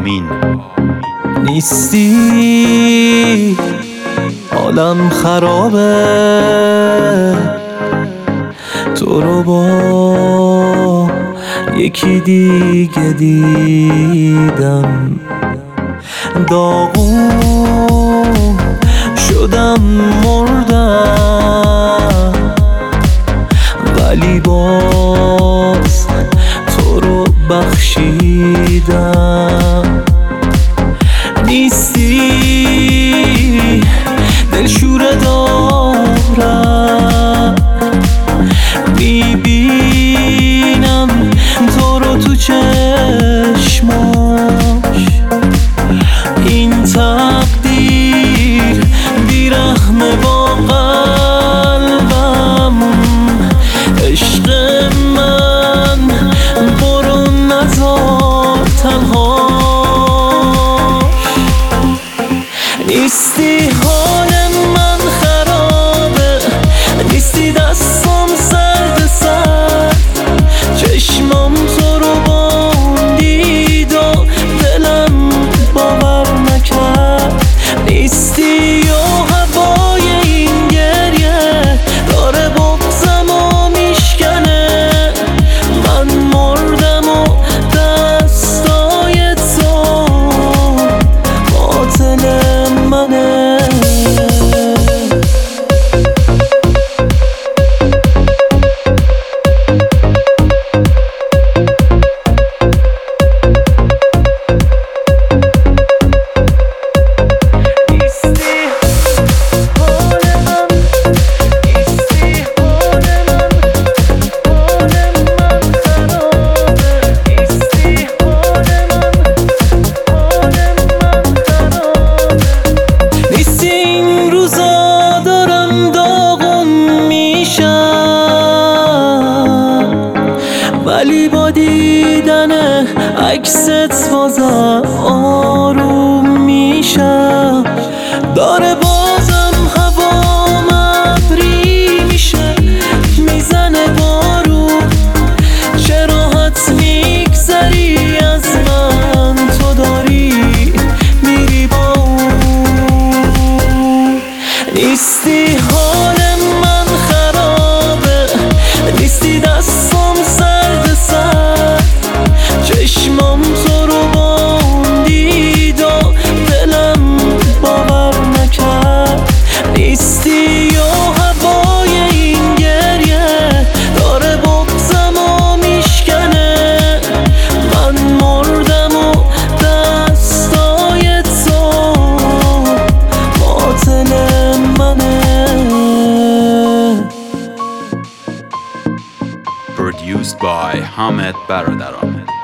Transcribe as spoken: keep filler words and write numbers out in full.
آمین. نیستی حالم خرابه، تو رو با یکی دیگه دیدم، داغون شدم مردم، ولی باز تو رو بخشیدم. نیستی دلشوره دارم، میبینم تو رو تو چشماش، این تقدیر بیرحمه با قلبم. عشق من برو نذار تنها، نیستی حال من خرابه، نیستی دستم سرد سرد، چشمام تو رو باندید و دلم باور نکرد. نیستی و هوای این گریه داره بغضم و میشکنه، من مردم و دستای تو قاتل منه. ولی با دیدن عکست بازم آروم میشم، داره بازم هوام ابری میشه، میزنه بارون. چه راحت میگذری از من، تو داری میری با اون. نیستی حال من خرابه، نیستی دستم سرد سرد، چشمام تو رو باندید و دلم باور نکرد. نیستی و هوای این گریه داره بغضم و میشکنه، من مردم و دستای تو قاتل منه. Produced by Hamed Baradar.